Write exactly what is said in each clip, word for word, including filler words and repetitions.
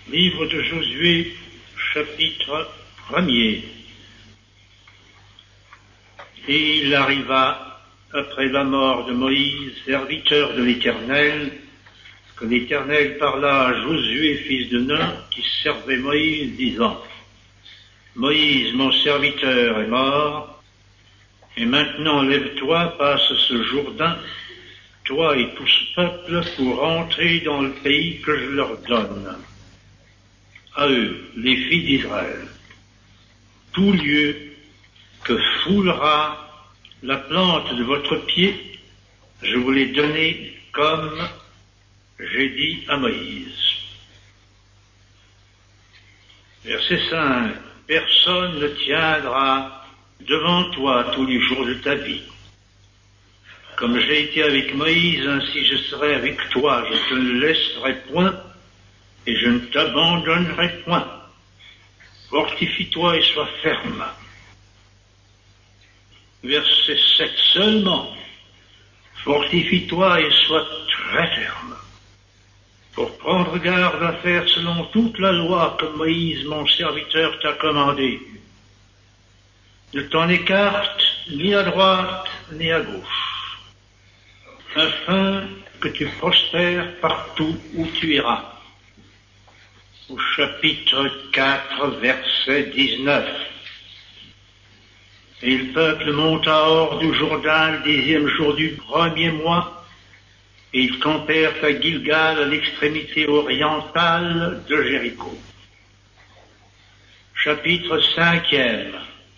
Livre de Josué, chapitre premier. Et il arriva, après la mort de Moïse, serviteur de l'Éternel, que l'Éternel parla à Josué, fils de Nun, qui servait Moïse, disant: Moïse, mon serviteur, est mort, et maintenant lève-toi, passe ce Jourdain, toi et tout ce peuple, pour entrer dans le pays que je leur donne. À eux, les filles d'Israël, tout lieu que foulera la plante de votre pied, je vous l'ai donné comme j'ai dit à Moïse. Verset cinq. Personne ne tiendra devant toi tous les jours de ta vie. Comme j'ai été avec Moïse, ainsi je serai avec toi. Je te ne laisserai point et je ne t'abandonnerai point. Fortifie-toi et sois ferme. Verset sept seulement. Fortifie-toi et sois très ferme, pour prendre garde à faire selon toute la loi que Moïse, mon serviteur, t'a commandée. Ne t'en écarte ni à droite ni à gauche, afin que tu prospères partout où tu iras. Au chapitre quatre, verset dix-neuf. Et le peuple monta hors du Jourdain le dixième jour du premier mois, et ils campèrent à Gilgal, à l'extrémité orientale de Jéricho. Chapitre cinquième,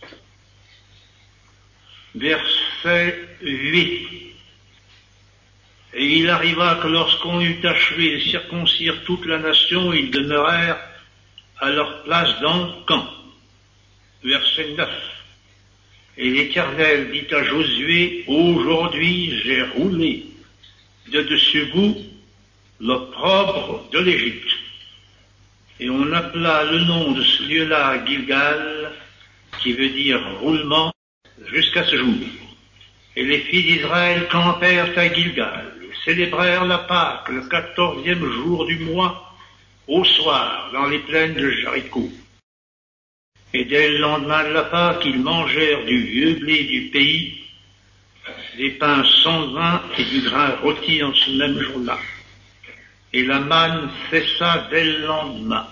verset huit. Et il arriva que lorsqu'on eut achevé de circoncire toute la nation, ils demeurèrent à leur place dans le camp. Verset neuf. Et l'Éternel dit à Josué: aujourd'hui j'ai roulé de dessus vous l'opprobre de l'Égypte. Et on appela le nom de ce lieu-là Gilgal, qui veut dire roulement, jusqu'à ce jour. Et les filles d'Israël campèrent à Gilgal, célébrèrent la Pâque le quatorzième jour du mois, au soir, dans les plaines de Jéricho. Et dès le lendemain de la Pâque, ils mangèrent du vieux blé du pays, des pains sans vin et du grain rôti en ce même jour-là. Et la manne cessa dès le lendemain.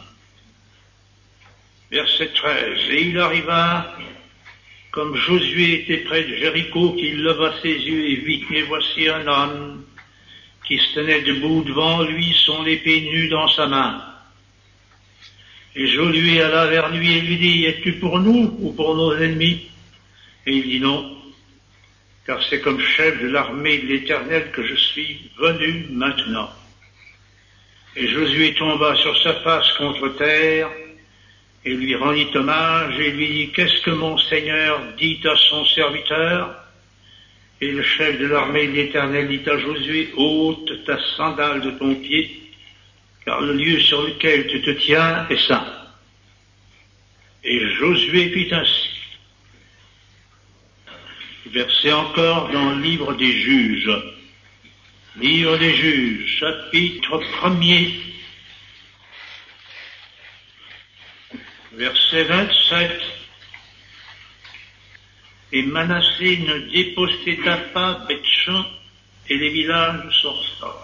Verset treize. Et il arriva, comme Josué était près de Jéricho, qu'il leva ses yeux et vit, et voici un homme qui se tenait debout devant lui, son épée nue dans sa main. Et Josué alla vers lui et lui dit: es-tu pour nous ou pour nos ennemis? Et il dit: non, car c'est comme chef de l'armée de l'Éternel que je suis venu maintenant. Et Josué tomba sur sa face contre terre et lui rendit hommage et lui dit: qu'est-ce que mon Seigneur dit à son serviteur? Et le chef de l'armée de l'Éternel dit à Josué: ôte ta sandale de ton pied, car le lieu sur lequel tu te tiens est saint. Et Josué fit ainsi. Verset encore dans le livre des Juges. Livre des Juges, chapitre premier, verset vingt-sept. Et Manassé ne déposséda pas Beth-Shan et les villages de son sort.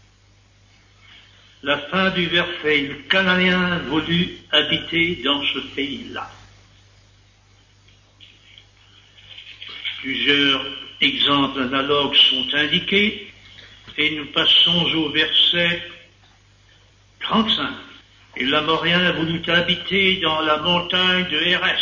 La fin du verset: le Cananéen voulut habiter dans ce pays-là. Plusieurs exemples analogues sont indiqués, et nous passons au verset trente-cinq. Et l'Amorien voulut habiter dans la montagne de Hérès.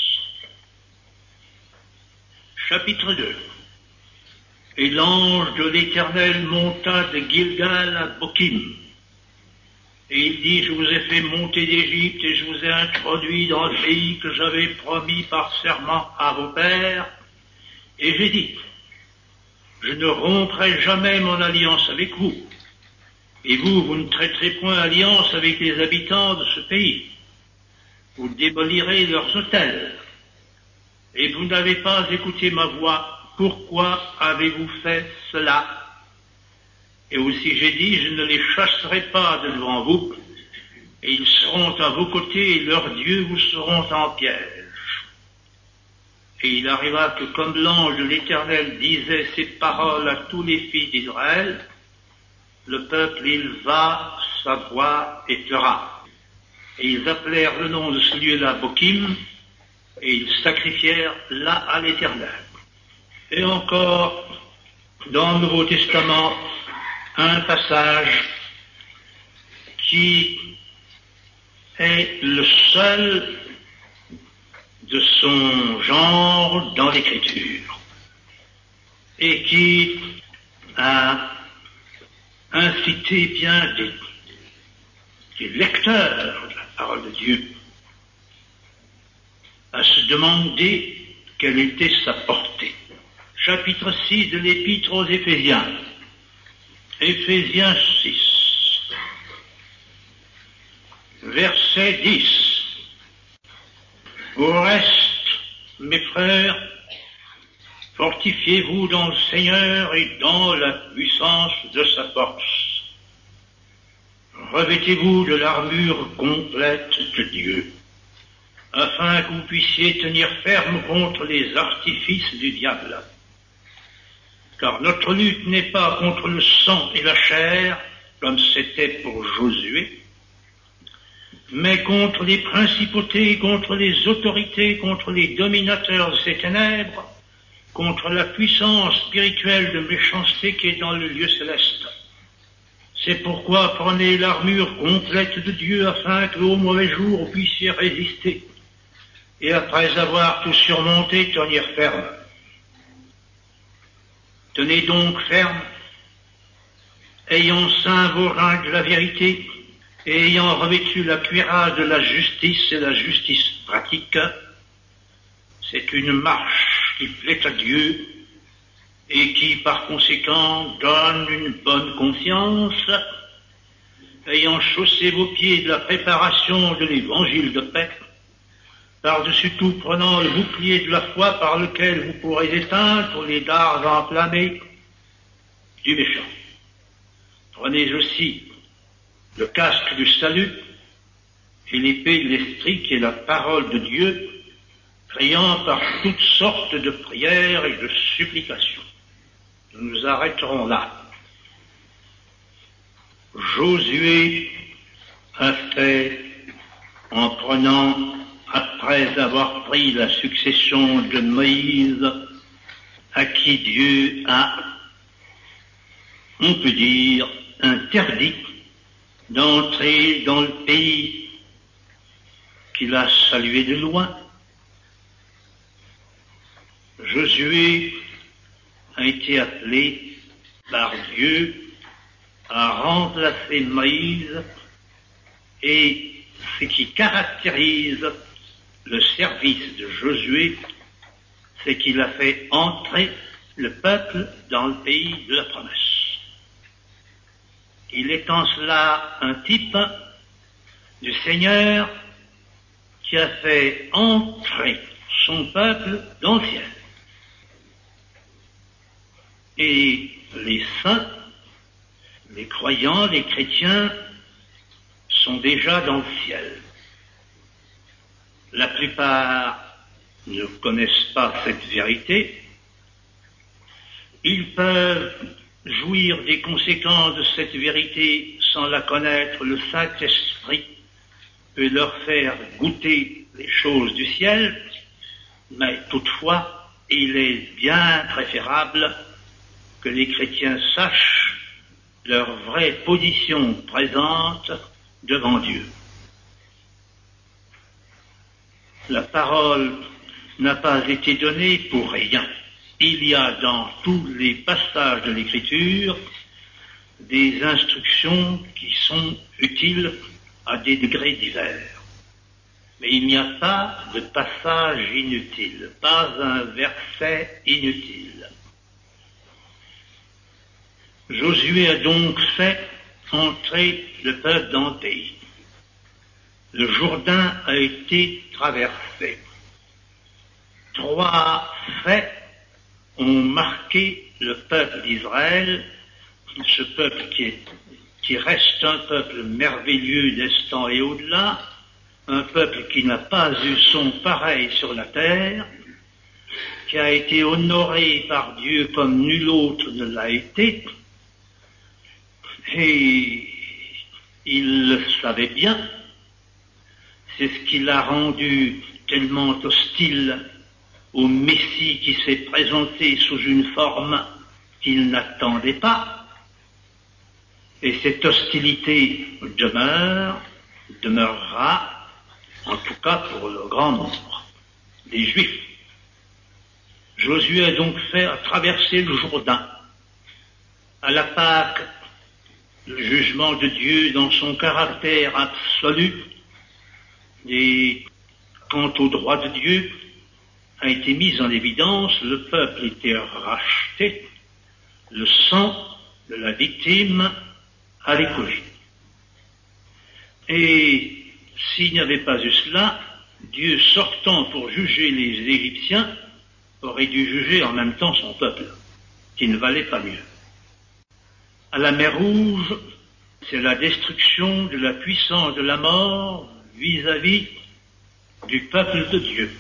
Chapitre deux. Et l'ange de l'Éternel monta de Gilgal à Bokim. Et il dit: je vous ai fait monter d'Égypte et je vous ai introduit dans le pays que j'avais promis par serment à vos pères. Et j'ai dit: je ne romprai jamais mon alliance avec vous. Et vous, vous ne traiterez point alliance avec les habitants de ce pays. Vous démolirez leurs autels. Et vous n'avez pas écouté ma voix. Pourquoi avez-vous fait cela? Et aussi j'ai dit: je ne les chasserai pas de devant vous, et ils seront à vos côtés, et leurs dieux vous seront en piège. Et il arriva que comme l'ange de l'Éternel disait ces paroles à tous les fils d'Israël, le peuple éleva sa voix et pleura. Et ils appelèrent le nom de ce lieu-là Bokim, et ils sacrifièrent là à l'Éternel. Et encore, dans le Nouveau Testament, un passage qui est le seul de son genre dans l'Écriture, et qui a incité bien des, des lecteurs de la parole de Dieu à se demander quelle était sa portée. Chapitre six de l'Épître aux Éphésiens. Éphésiens six, verset dix. Au reste, mes frères, fortifiez-vous dans le Seigneur et dans la puissance de sa force. Revêtez-vous de l'armure complète de Dieu, afin que vous puissiez tenir ferme contre les artifices du diable. Car notre lutte n'est pas contre le sang et la chair, comme c'était pour Josué, mais contre les principautés, contre les autorités, contre les dominateurs de ces ténèbres, contre la puissance spirituelle de méchanceté qui est dans le lieu céleste. C'est pourquoi prenez l'armure complète de Dieu afin que au mauvais jour vous puissiez résister, et après avoir tout surmonté, tenir ferme. Tenez donc ferme, ayant ceint vos reins de la vérité, et ayant revêtu la cuirasse de la justice et la justice pratique. C'est une marche qui plaît à Dieu et qui par conséquent donne une bonne confiance, ayant chaussé vos pieds de la préparation de l'évangile de paix, par-dessus tout prenant le bouclier de la foi par lequel vous pourrez éteindre les dards enflammés du méchant. Prenez aussi le casque du salut et l'épée de l'esprit qui est la parole de Dieu, priant par toutes sortes de prières et de supplications. Nous nous arrêterons là. Josué a fait, en prenant, après avoir pris la succession de Moïse, à qui Dieu a, on peut dire, interdit d'entrer dans le pays qu'il a salué de loin. Josué a été appelé par Dieu à remplacer Moïse, et ce qui caractérise le service de Josué, c'est qu'il a fait entrer le peuple dans le pays de la promesse. Il est en cela un type du Seigneur qui a fait entrer son peuple dans le ciel. Et les saints, les croyants, les chrétiens sont déjà dans le ciel. La plupart ne connaissent pas cette vérité. Ils peuvent jouir des conséquences de cette vérité sans la connaître. Le Saint-Esprit peut leur faire goûter les choses du ciel, mais toutefois, il est bien préférable que les chrétiens sachent leur vraie position présente devant Dieu. La parole n'a pas été donnée pour rien. Il y a dans tous les passages de l'Écriture des instructions qui sont utiles à des degrés divers. Mais il n'y a pas de passage inutile, pas un verset inutile. Josué a donc fait entrer le peuple dans le pays. Le Jourdain a été traversé. Trois faits ont marqué le peuple d'Israël, ce peuple qui est qui reste un peuple merveilleux d'Estan et au-delà, un peuple qui n'a pas eu son pareil sur la terre, qui a été honoré par Dieu comme nul autre ne l'a été, et il le savait bien. C'est ce qui l'a rendu tellement hostile au Messie qui s'est présenté sous une forme qu'il n'attendait pas. Et cette hostilité demeure, demeurera, en tout cas pour le grand nombre des Juifs. Josué a donc fait traverser le Jourdain. À la Pâque, le jugement de Dieu dans son caractère absolu et quant au droit de Dieu a été mis en évidence. Le peuple était racheté, le sang de la victime allait couler. Et s'il n'y avait pas eu cela, Dieu sortant pour juger les Égyptiens aurait dû juger en même temps son peuple, qui ne valait pas mieux. À la mer Rouge, c'est la destruction de la puissance de la mort vis-à-vis du peuple de Dieu.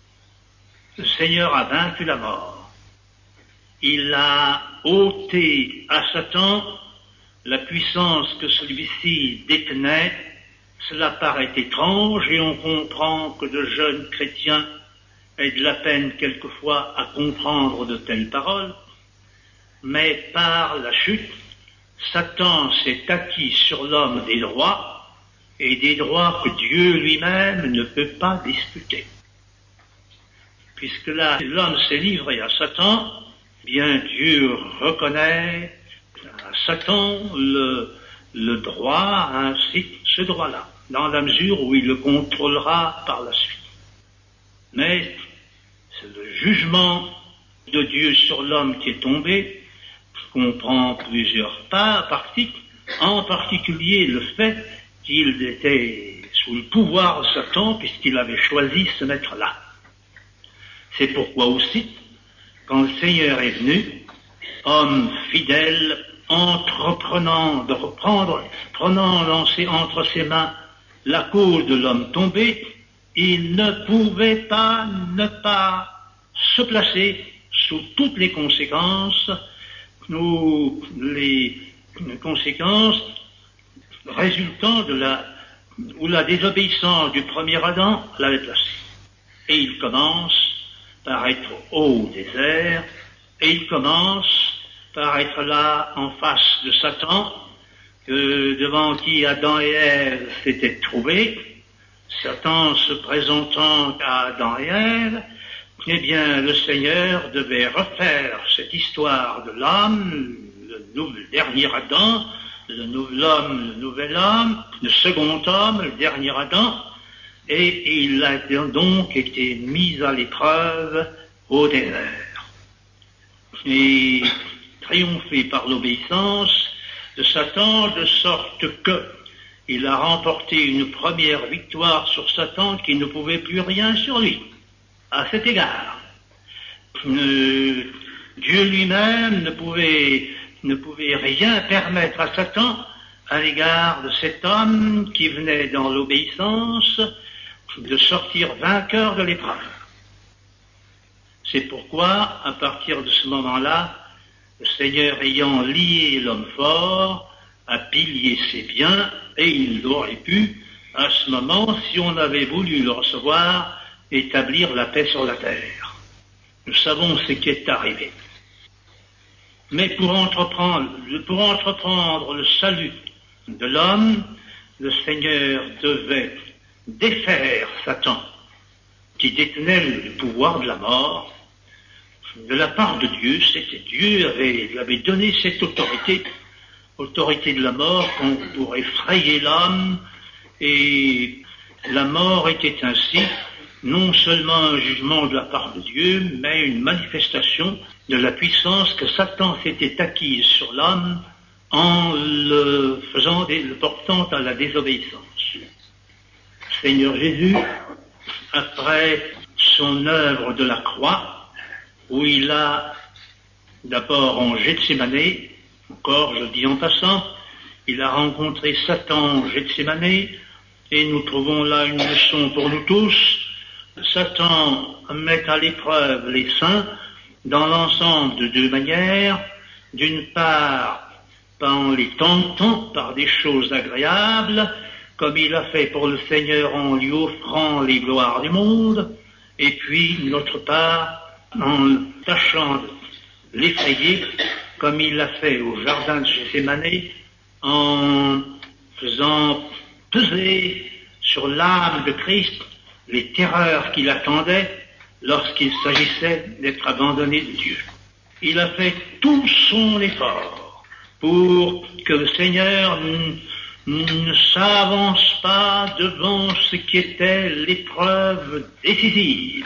Le Seigneur a vaincu la mort. Il a ôté à Satan la puissance que celui-ci détenait. Cela paraît étrange et on comprend que de jeunes chrétiens aient de la peine quelquefois à comprendre de telles paroles, mais par la chute, Satan s'est acquis sur l'homme des droits, et des droits que Dieu lui-même ne peut pas disputer. Puisque là, l'homme s'est livré à Satan, bien Dieu reconnaît à Satan le, le droit, ainsi ce droit-là, dans la mesure où il le contrôlera par la suite. Mais c'est le jugement de Dieu sur l'homme qui est tombé, qu'on prend plusieurs pas, parties, en particulier le fait qu'il était sous le pouvoir de Satan puisqu'il avait choisi ce mettre là. C'est pourquoi aussi, quand le Seigneur est venu, homme fidèle, entreprenant de reprendre, prenant lancé entre ses mains la cause de l'homme tombé, il ne pouvait pas ne pas se placer sous toutes les conséquences, ou les conséquences résultant de la, ou la désobéissance du premier Adam l'avait placé. Et il commence par être au désert, et il commence par être là en face de Satan, que devant qui Adam et Ève s'étaient trouvés. Satan se présentant à Adam et Ève, eh bien, le Seigneur devait refaire cette histoire de l'homme, le, le dernier Adam, le nouvel homme, le nouvel homme, le second homme, le dernier Adam, et il a donc été mis à l'épreuve au désert. Et triomphé par l'obéissance de Satan, de sorte que il a remporté une première victoire sur Satan qui ne pouvait plus rien sur lui. À cet égard, euh, Dieu lui-même ne pouvait, ne pouvait rien permettre à Satan à l'égard de cet homme qui venait dans l'obéissance de sortir vainqueur de l'épreuve. C'est pourquoi, à partir de ce moment-là, le Seigneur ayant lié l'homme fort, a pillé ses biens, et il aurait pu, à ce moment, si on avait voulu le recevoir, établir la paix sur la terre. Nous savons ce qui est arrivé. Mais pour entreprendre, pour entreprendre le salut de l'homme, le Seigneur devait défaire Satan, qui détenait le pouvoir de la mort. De la part de Dieu, c'était Dieu avait, lui avait donné cette autorité, autorité de la mort, pour effrayer l'homme, et la mort était ainsi non seulement un jugement de la part de Dieu, mais une manifestation de la puissance que Satan s'était acquise sur l'homme en le faisant, le portant à la désobéissance. Seigneur Jésus, après son œuvre de la croix, où il a d'abord en Gethsémanée, encore je le dis en passant, il a rencontré Satan au Gethsémane, et nous trouvons là une leçon pour nous tous. Satan met à l'épreuve les saints dans l'ensemble de deux manières. D'une part, en les tentant par des choses agréables, comme il a fait pour le Seigneur en lui offrant les gloires du monde, et puis, d'autre part, en tâchant de l'effrayer, comme il l'a fait au jardin de Gethsémane, en faisant peser sur l'âme de Christ les terreurs qui l'attendaient lorsqu'il s'agissait d'être abandonné de Dieu. Il a fait tout son effort pour que le Seigneur ne s'avance pas devant ce qui était l'épreuve décisive,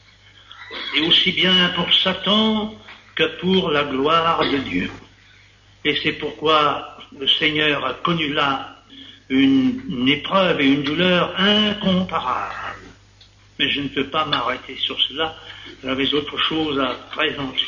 et aussi bien pour Satan que pour la gloire de Dieu. Et c'est pourquoi le Seigneur a connu là une, une épreuve et une douleur incomparables. Mais je ne peux pas m'arrêter sur cela, j'avais autre chose à présenter.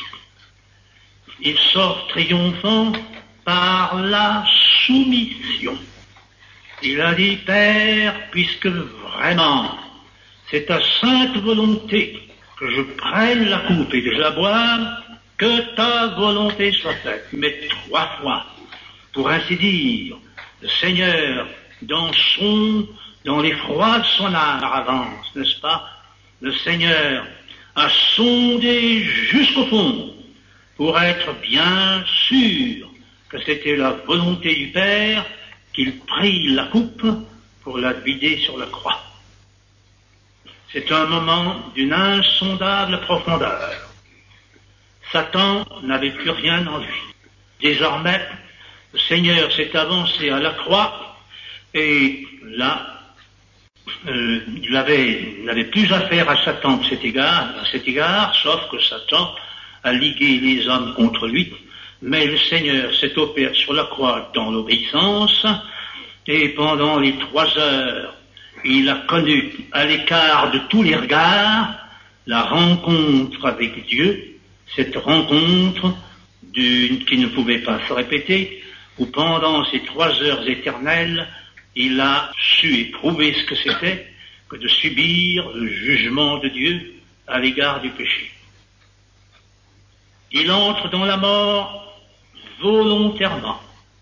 Il sort triomphant par la soumission. Il a dit, Père, puisque vraiment c'est ta sainte volonté que je prenne la coupe et que je la boive, que ta volonté soit faite. Mais trois fois, pour ainsi dire, le Seigneur, dans son, dans les froids de son âme, avance, n'est-ce pas? Le Seigneur a sondé jusqu'au fond pour être bien sûr que c'était la volonté du Père qu'il prit la coupe pour la vider sur la croix. C'est un moment d'une insondable profondeur. Satan n'avait plus rien en lui. Désormais, le Seigneur s'est avancé à la croix et là, euh, il avait, il n'avait plus affaire à Satan de cet égard, à cet égard, sauf que Satan a ligué les hommes contre lui. Mais le Seigneur s'est opéré sur la croix dans l'obéissance, et pendant les trois heures, il a connu, à l'écart de tous les regards, la rencontre avec Dieu, cette rencontre d'une, qui ne pouvait pas se répéter, où pendant ces trois heures éternelles, il a su éprouver ce que c'était que de subir le jugement de Dieu à l'égard du péché. Il entre dans la mort volontairement.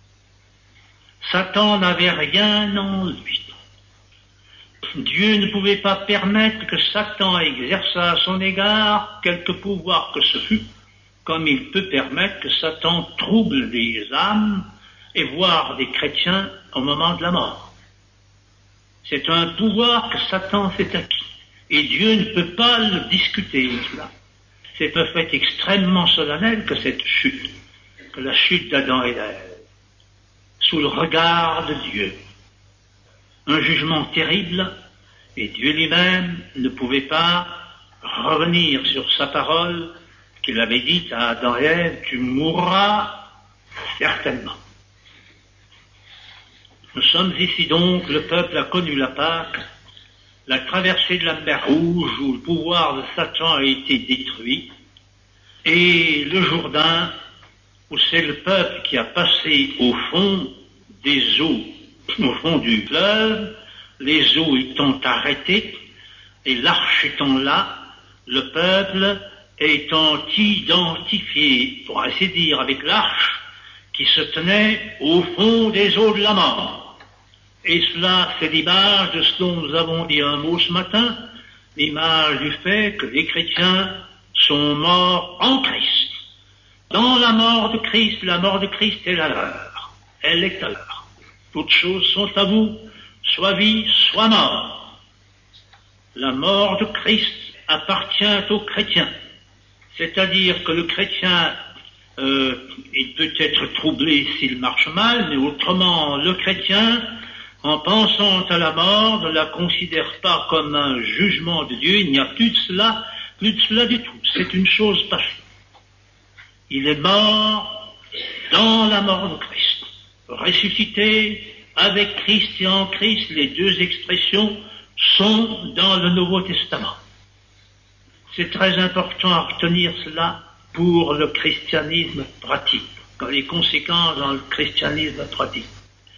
Satan n'avait rien en lui. Dieu ne pouvait pas permettre que Satan exerçât à son égard quelque pouvoir que ce fût, comme il peut permettre que Satan trouble des âmes et voire des chrétiens au moment de la mort. C'est un pouvoir que Satan s'est acquis, et Dieu ne peut pas le discuter, cela. C'est un fait extrêmement solennel que cette chute, que la chute d'Adam et d'Ève, sous le regard de Dieu, un jugement terrible, et Dieu lui-même ne pouvait pas revenir sur sa parole qu'il avait dite à Adam et Ève, tu mourras certainement. Nous sommes ici donc, le peuple a connu la Pâque, la traversée de la mer Rouge où le pouvoir de Satan a été détruit, et le Jourdain où c'est le peuple qui a passé au fond des eaux, au fond du fleuve, les eaux étant arrêtées, et l'arche étant là, le peuple étant identifié, pour ainsi dire, avec l'arche qui se tenait au fond des eaux de la mort. Et cela, c'est l'image de ce dont nous avons dit un mot ce matin, l'image du fait que les chrétiens sont morts en Christ. Dans la mort de Christ, la mort de Christ est la leur. Elle est à leur. Toutes choses sont à vous, soit vie, soit mort. La mort de Christ appartient aux chrétiens. C'est-à-dire que le chrétien, euh, il peut être troublé s'il marche mal, mais autrement, le chrétien, en pensant à la mort, ne la considère pas comme un jugement de Dieu. Il n'y a plus de cela, plus de cela du tout. C'est une chose passée. Il est mort dans la mort de Christ. Ressuscité avec Christ et en Christ, les deux expressions sont dans le Nouveau Testament. C'est très important à retenir cela pour le christianisme pratique, dans les conséquences dans le christianisme pratique.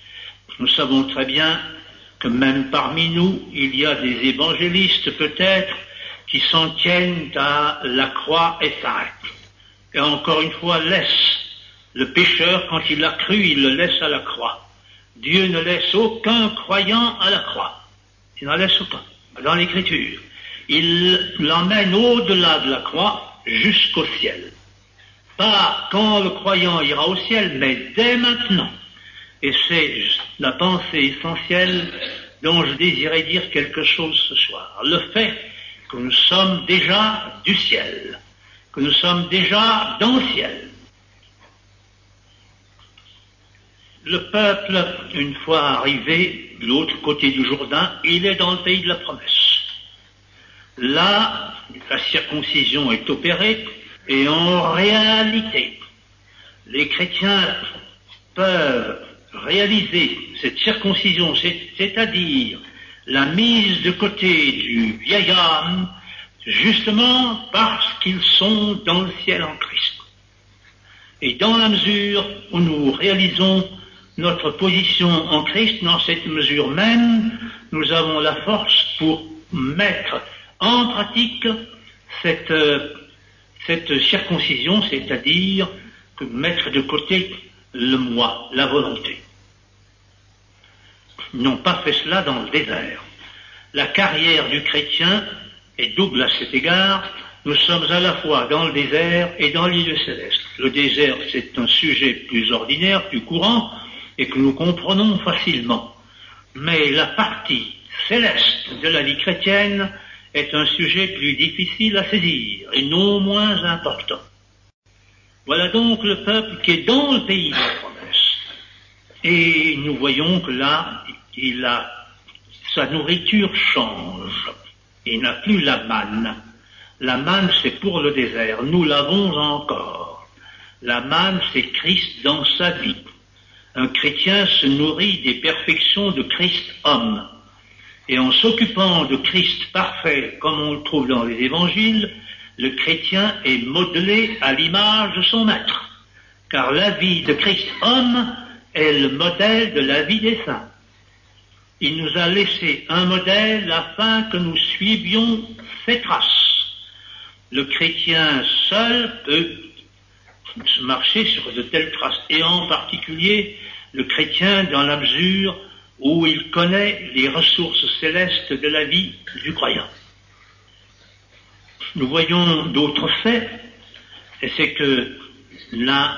Nous savons très bien que même parmi nous, il y a des évangélistes peut-être qui s'en tiennent à la croix et s'arrêtent. Et encore une fois, laisse le pécheur, quand il a cru, il le laisse à la croix. Dieu ne laisse aucun croyant à la croix. Il n'en laisse aucun. Dans l'Écriture, il l'emmène au-delà de la croix jusqu'au ciel. Pas quand le croyant ira au ciel, mais dès maintenant. Et c'est la pensée essentielle dont je désirais dire quelque chose ce soir. Le fait que nous sommes déjà du ciel, que nous sommes déjà dans le ciel. Le peuple, une fois arrivé de l'autre côté du Jourdain, il est dans le pays de la promesse. Là, la circoncision est opérée, et en réalité, les chrétiens peuvent réaliser cette circoncision, c'est-à-dire la mise de côté du vieil homme, justement parce qu'ils sont dans le ciel en Christ. Et dans la mesure où nous réalisons notre position en Christ, dans cette mesure même, nous avons la force pour mettre en pratique cette, cette circoncision, c'est-à-dire que mettre de côté le moi, la volonté. Ils n'ont pas fait cela dans le désert. La carrière du chrétien est double à cet égard. Nous sommes à la fois dans le désert et dans l'île céleste. Le désert, c'est un sujet plus ordinaire, plus courant, et que nous comprenons facilement. Mais la partie céleste de la vie chrétienne est un sujet plus difficile à saisir, et non moins important. Voilà donc le peuple qui est dans le pays de la promesse. Et nous voyons que là, il a, sa nourriture change. Il n'a plus la manne. La manne, c'est pour le désert. Nous l'avons encore. La manne, c'est Christ dans sa vie. Un chrétien se nourrit des perfections de Christ homme. Et en s'occupant de Christ parfait, comme on le trouve dans les évangiles, le chrétien est modelé à l'image de son maître. Car la vie de Christ homme est le modèle de la vie des saints. Il nous a laissé un modèle afin que nous suivions ses traces. Le chrétien seul peut marcher sur de telles traces, et en particulier le chrétien dans la mesure où il connaît les ressources célestes de la vie du croyant. Nous voyons d'autres faits, et c'est que là,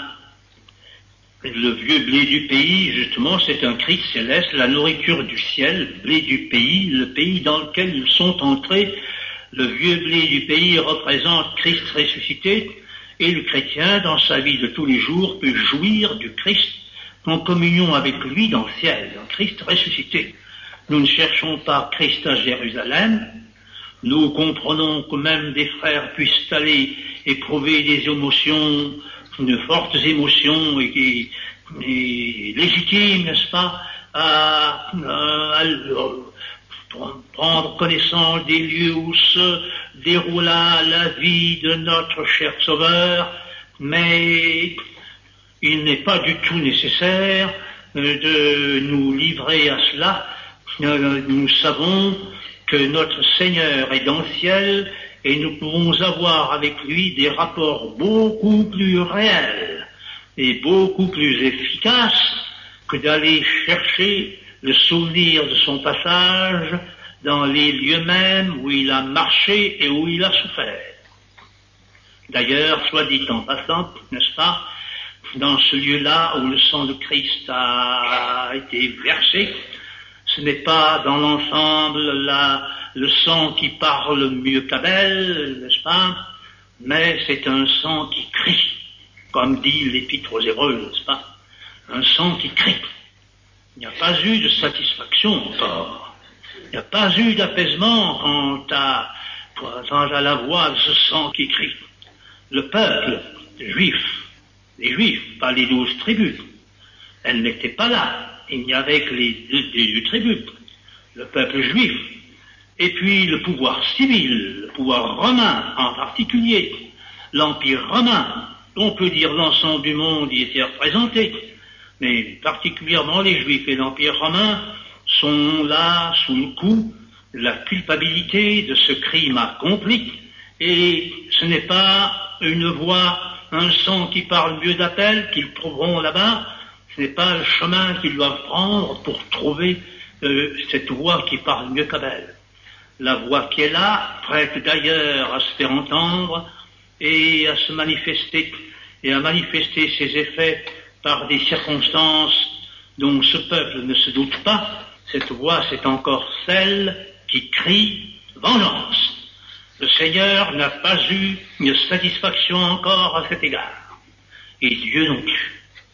le vieux blé du pays, justement, c'est un Christ céleste, la nourriture du ciel, blé du pays, le pays dans lequel ils sont entrés. Le vieux blé du pays représente Christ ressuscité, et le chrétien, dans sa vie de tous les jours, peut jouir du Christ en communion avec lui dans le ciel, un Christ ressuscité. Nous ne cherchons pas Christ à Jérusalem. Nous comprenons que même des frères puissent aller éprouver des émotions, de fortes émotions et, et, et légitimes, n'est-ce pas, à, à, à prendre connaissance des lieux où se déroula la vie de notre cher Sauveur, mais il n'est pas du tout nécessaire de nous livrer à cela. Nous savons que notre Seigneur est dans le ciel et nous pouvons avoir avec lui des rapports beaucoup plus réels et beaucoup plus efficaces que d'aller chercher le souvenir de son passage dans les lieux mêmes où il a marché et où il a souffert. D'ailleurs, soit dit en passant, n'est-ce pas, dans ce lieu-là où le sang de Christ a été versé, ce n'est pas dans l'ensemble la, le sang qui parle mieux qu'Abel, n'est-ce pas, mais c'est un sang qui crie, comme dit l'Épître aux Hébreux, n'est-ce pas, un sang qui crie. Il n'y a pas eu de satisfaction encore. Il n'y a pas eu d'apaisement quant à, quant à la voix de ce sang qui crie. Le peuple juif, les Juifs, pas les douze tribus, elles n'étaient pas là. Il n'y avait que les deux tribus, le peuple juif, et puis le pouvoir civil, le pouvoir romain en particulier, l'Empire romain, on peut dire l'ensemble du monde y était représenté. mais particulièrement les Juifs et l'Empire romain, sont là sous le coup de la culpabilité de ce crime accompli, et ce n'est pas une voix, un sang qui parle mieux d'appel qu'ils trouveront là-bas, ce n'est pas le chemin qu'ils doivent prendre pour trouver euh, cette voix qui parle mieux qu'Abel. La voix qui est là, prête d'ailleurs à se faire entendre et à se manifester, et à manifester ses effets par des circonstances dont ce peuple ne se doute pas. Cette voix, c'est encore celle qui crie vengeance. Le Seigneur n'a pas eu une satisfaction encore à cet égard, et Dieu non plus.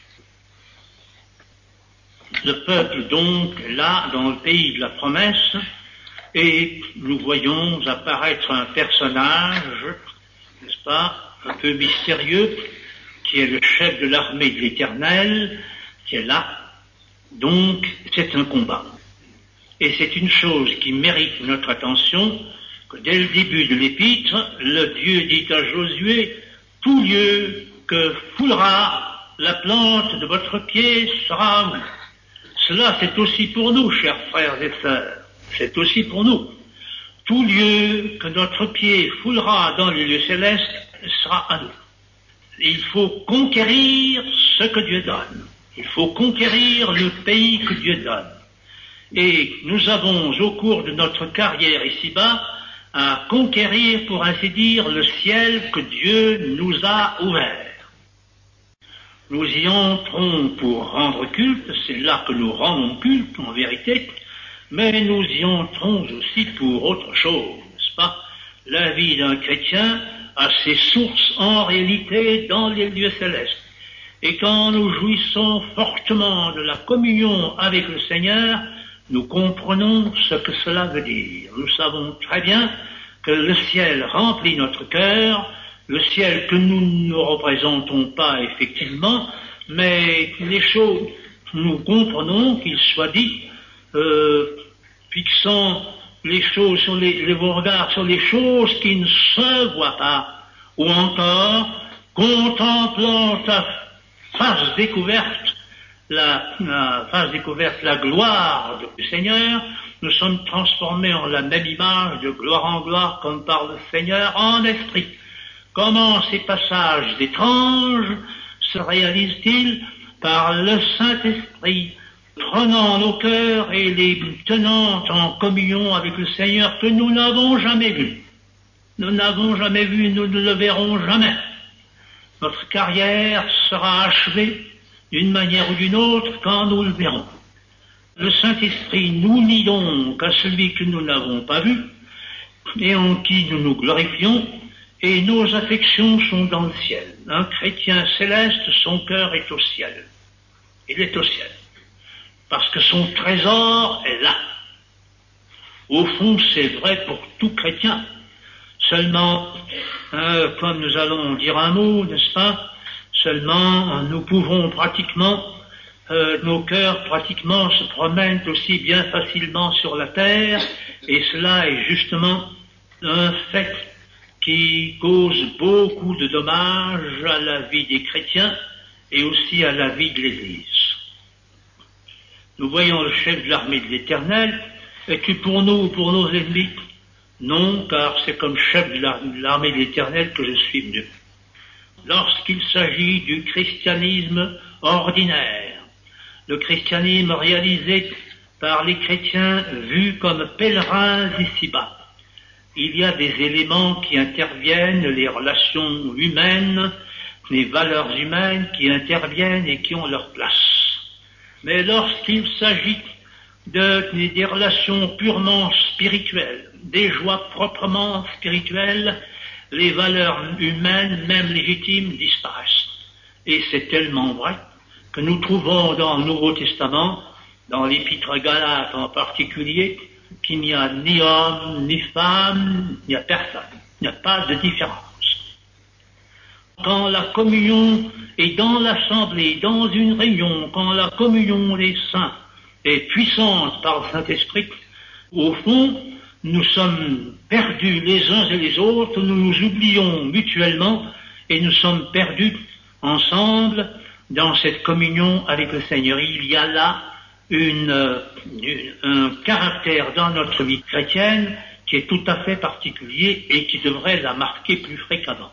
Le peuple donc est là dans le pays de la promesse, et nous voyons apparaître un personnage, n'est-ce pas, un peu mystérieux, qui est le chef de l'armée de l'Éternel, qui est là. Donc c'est un combat. Et c'est une chose qui mérite notre attention, que dès le début de l'épître, le Dieu dit à Josué, « Tout lieu que foulera la plante de votre pied sera à vous. » Cela, c'est aussi pour nous, chers frères et sœurs, c'est aussi pour nous. Tout lieu que notre pied foulera dans les lieux célestes sera à nous. Il faut conquérir ce que Dieu donne. Il faut conquérir le pays que Dieu donne. Et nous avons, au cours de notre carrière ici-bas, à conquérir, pour ainsi dire, le ciel que Dieu nous a ouvert. Nous y entrons pour rendre culte, c'est là que nous rendons culte, en vérité, mais nous y entrons aussi pour autre chose, n'est-ce pas? La vie d'un chrétien a ses sources en réalité dans les lieux célestes. Et quand nous jouissons fortement de la communion avec le Seigneur, nous comprenons ce que cela veut dire. Nous savons très bien que le ciel remplit notre cœur, le ciel que nous ne représentons pas effectivement, mais les choses, nous comprenons qu'il soit dit, euh, fixant les choses sur les, les vos regards sur les choses qui ne se voient pas, ou encore contemplant ta face découverte, la, la face découverte, la gloire du Seigneur, nous sommes transformés en la même image de gloire en gloire, comme par le Seigneur en esprit. Comment ces passages étranges se réalisent-ils? Par le Saint-Esprit, prenant nos cœurs et les tenant en communion avec le Seigneur que nous n'avons jamais vu. Nous n'avons jamais vu, nous ne le verrons jamais. Notre carrière sera achevée d'une manière ou d'une autre quand nous le verrons. Le Saint-Esprit nous lie donc à celui que nous n'avons pas vu et en qui nous nous glorifions, et nos affections sont dans le ciel. Un chrétien céleste, son cœur est au ciel. Il est au ciel. Parce que son trésor est là. Au fond, c'est vrai pour tout chrétien. Seulement, euh, comme nous allons dire un mot, n'est-ce pas? Seulement, nous pouvons pratiquement, euh, nos cœurs pratiquement se promènent aussi bien facilement sur la terre, et cela est justement un fait qui cause beaucoup de dommages à la vie des chrétiens et aussi à la vie de l'Église. Nous voyons le chef de l'armée de l'Éternel. Es-tu pour nous ou pour nos ennemis? Non, car c'est comme chef de l'armée de l'Éternel que je suis venu. Lorsqu'il s'agit du christianisme ordinaire, le christianisme réalisé par les chrétiens vus comme pèlerins ici-bas, il y a des éléments qui interviennent, les relations humaines, les valeurs humaines qui interviennent et qui ont leur place. Mais lorsqu'il s'agit de, des relations purement spirituelles, des joies proprement spirituelles, les valeurs humaines, même légitimes, disparaissent. Et c'est tellement vrai que nous trouvons dans le Nouveau Testament, dans l'Épître Galates en particulier, qu'il n'y a ni homme, ni femme, il n'y a personne. Il n'y a pas de différence. Quand la communion est dans l'assemblée, dans une réunion, quand la communion des saints est puissante par le Saint-Esprit, au fond, nous sommes perdus les uns et les autres, nous nous oublions mutuellement et nous sommes perdus ensemble dans cette communion avec le Seigneur. Il y a là une, une, un caractère dans notre vie chrétienne qui est tout à fait particulier et qui devrait la marquer plus fréquemment.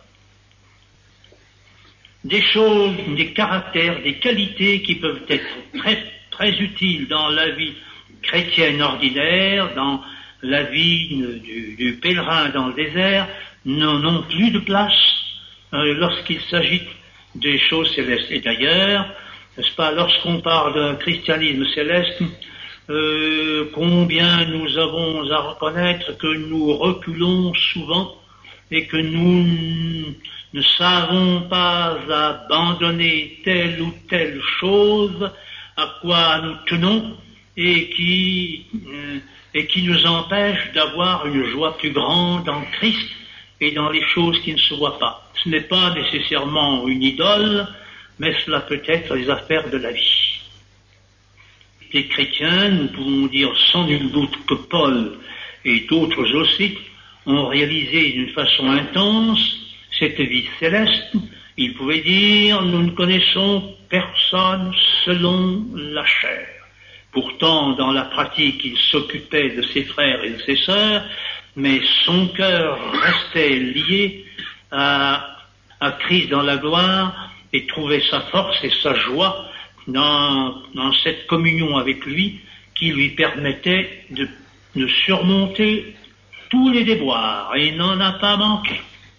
Des choses, des caractères, des qualités qui peuvent être très, très utiles dans la vie chrétienne ordinaire, dans la vie du, du pèlerin dans le désert, n'ont plus de place euh, lorsqu'il s'agit des choses célestes. Et d'ailleurs, n'est-ce pas, lorsqu'on parle d'un christianisme céleste, euh, combien nous avons à reconnaître que nous reculons souvent et que nous ne savons pas abandonner telle ou telle chose à quoi nous tenons et qui, euh, et qui nous empêche d'avoir une joie plus grande en Christ et dans les choses qui ne se voient pas. Ce n'est pas nécessairement une idole, mais cela peut être les affaires de la vie. Les chrétiens, nous pouvons dire sans nul doute que Paul et d'autres aussi ont réalisé d'une façon intense cette vie céleste. Ils pouvaient dire, nous ne connaissons personne selon la chair. Pourtant, dans la pratique, il s'occupait de ses frères et de ses sœurs, mais son cœur restait lié à, à Christ dans la gloire et trouvait sa force et sa joie dans, dans cette communion avec lui qui lui permettait de, de surmonter tous les déboires, et il n'en a pas manqué.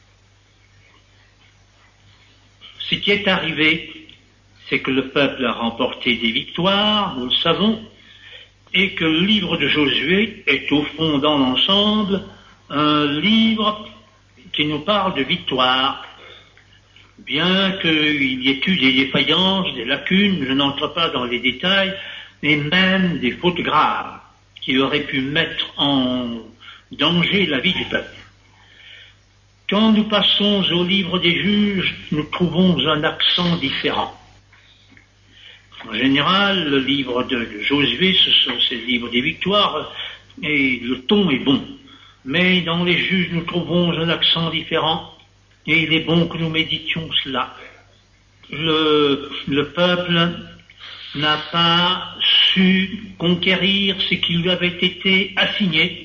Ce qui est arrivé, c'est que le peuple a remporté des victoires, nous le savons, et que le livre de Josué est au fond dans l'ensemble un livre qui nous parle de victoire. Bien qu'il y ait eu des défaillances, des lacunes, je n'entre pas dans les détails, mais même des fautes graves qui auraient pu mettre en danger la vie du peuple. Quand nous passons au livre des juges, nous trouvons un accent différent. En général, le livre de, de Josué, ce sont ces livres des victoires, et le ton est bon. Mais dans les juges, nous trouvons un accent différent, et il est bon que nous méditions cela. Le, le peuple n'a pas su conquérir ce qui lui avait été assigné,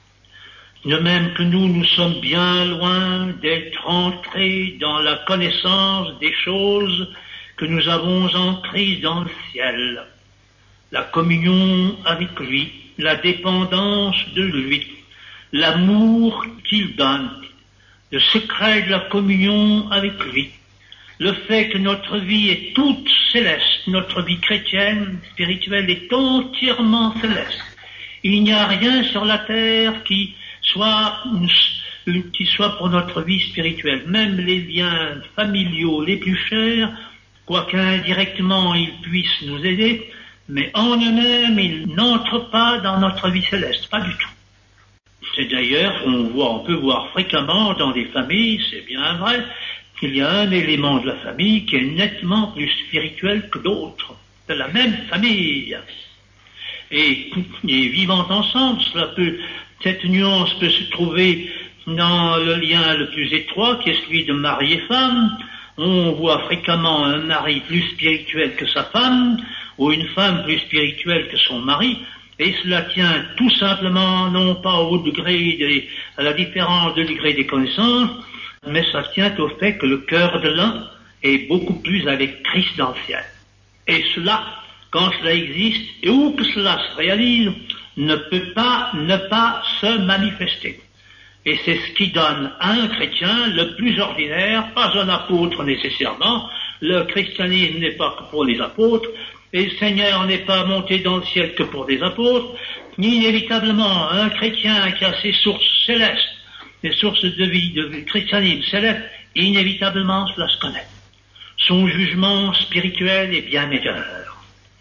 de même que nous, nous sommes bien loin d'être entrés dans la connaissance des choses que nous avons en Christ dans le ciel. La communion avec lui, la dépendance de lui, l'amour qu'il donne, le secret de la communion avec lui, le fait que notre vie est toute céleste, notre vie chrétienne, spirituelle est entièrement céleste. Il n'y a rien sur la terre qui soit, qui soit pour notre vie spirituelle. Même les liens familiaux les plus chers, quoique indirectement ils puissent nous aider, mais en eux-mêmes, ils n'entrent pas dans notre vie céleste, pas du tout. C'est d'ailleurs, on voit, on peut voir fréquemment dans des familles, c'est bien vrai, qu'il y a un élément de la famille qui est nettement plus spirituel que d'autres, de la même famille. Et, et vivant ensemble, cela peut, cette nuance peut se trouver dans le lien le plus étroit, qui est celui de mari et femme. On voit fréquemment un mari plus spirituel que sa femme, ou une femme plus spirituelle que son mari, et cela tient tout simplement, non pas au degré des, à la différence de degré des connaissances, mais ça tient au fait que le cœur de l'un est beaucoup plus avec Christ dans le ciel. Et cela, quand cela existe, et où que cela se réalise, ne peut pas ne pas se manifester. Et c'est ce qui donne à un chrétien le plus ordinaire, pas un apôtre nécessairement. Le christianisme n'est pas que pour les apôtres, et le Seigneur n'est pas monté dans le ciel que pour des apôtres. Inévitablement, un chrétien qui a ses sources célestes, des sources de vie, de christianisme céleste, inévitablement cela se connaît. Son jugement spirituel est bien meilleur.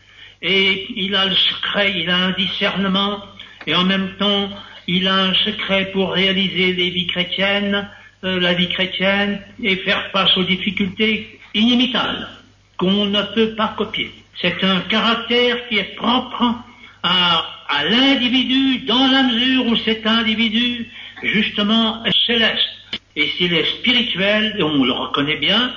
Et il a le secret, il a un discernement, et en même temps, il a un secret pour réaliser les vies chrétiennes, euh, la vie chrétienne, et faire face aux difficultés inimitables, qu'on ne peut pas copier. C'est un caractère qui est propre à, à l'individu, dans la mesure où cet individu, justement, est céleste. Et s'il est spirituel, et on le reconnaît bien,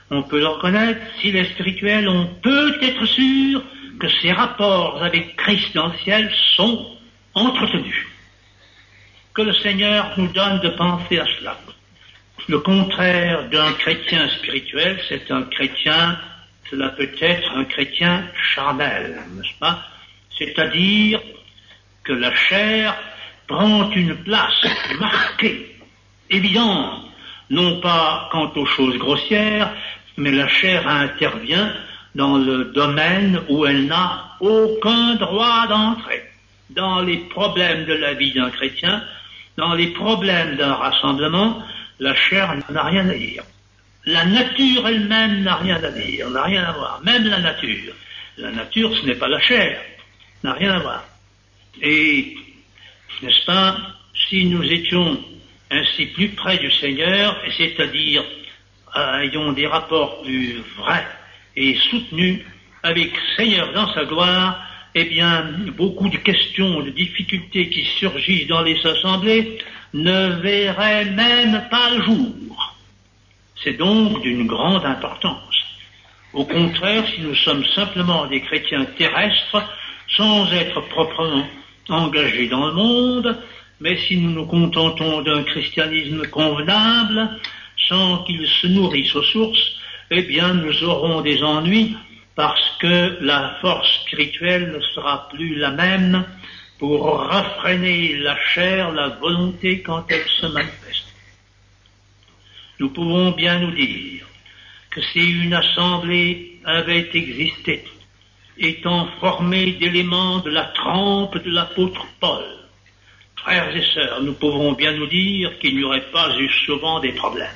on peut le reconnaître. S'il est spirituel, on peut être sûr que ses rapports avec Christ dans le ciel sont entretenus. Que le Seigneur nous donne de penser à cela. Le contraire d'un chrétien spirituel, c'est un chrétien, cela peut être un chrétien charnel, n'est-ce pas? C'est-à-dire que la chair prend une place marquée, évidente, non pas quant aux choses grossières, mais la chair intervient dans le domaine où elle n'a aucun droit d'entrer, dans les problèmes de la vie d'un chrétien, dans les problèmes d'un rassemblement. La chair n'a rien à dire. La nature elle-même n'a rien à dire, n'a rien à voir. Même la nature. La nature, ce n'est pas la chair, n'a rien à voir. Et, n'est-ce pas, si nous étions ainsi plus près du Seigneur, c'est-à-dire euh, ayons des rapports plus vrais et soutenus avec le Seigneur dans sa gloire, eh bien, beaucoup de questions, de difficultés qui surgissent dans les assemblées ne verraient même pas le jour. C'est donc d'une grande importance. Au contraire, si nous sommes simplement des chrétiens terrestres, sans être proprement engagés dans le monde, mais si nous nous contentons d'un christianisme convenable, sans qu'il se nourrisse aux sources, eh bien, nous aurons des ennuis, parce que la force spirituelle ne sera plus la même pour refréner la chair, la volonté quand elle se manifeste. Nous pouvons bien nous dire que si une assemblée avait existé, étant formée d'éléments de la trempe de l'apôtre Paul, frères et sœurs, nous pouvons bien nous dire qu'il n'y aurait pas eu souvent des problèmes.